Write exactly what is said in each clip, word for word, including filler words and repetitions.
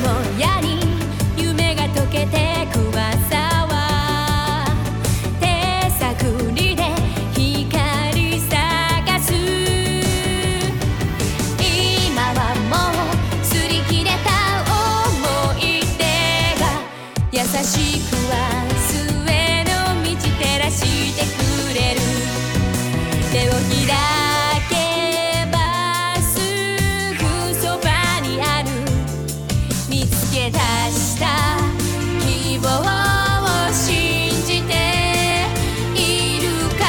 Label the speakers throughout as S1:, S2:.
S1: の矢に夢が溶けてく朝は手探りで光探す。今はもう擦り切れた思い出が優しくは末の道照らしてくれる。手を開けばすぐそばにある見つけ出した希望を信じているから。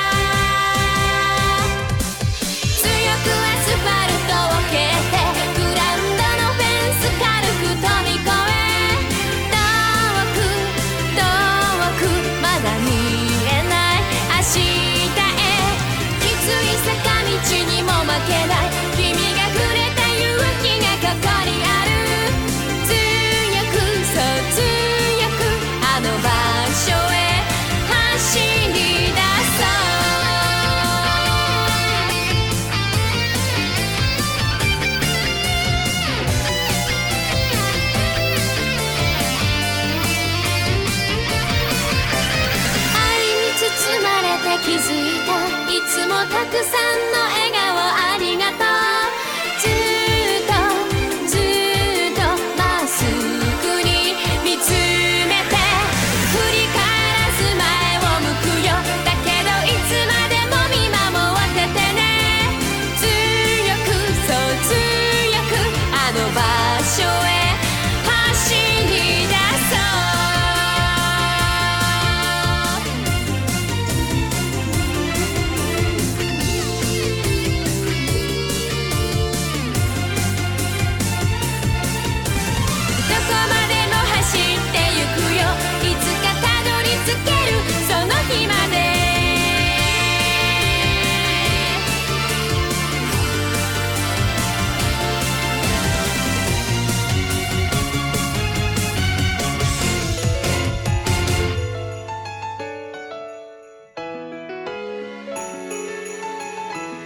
S1: 強くアスファルトを蹴ってグラウンドのフェンス軽く飛び越え、遠く遠くまだ見えない明日へ、きつい坂道にも負けない君が触れた勇気がここにある。強くそう強くあの場所へ走り出そう。愛に包まれて気づいたいつもたくさん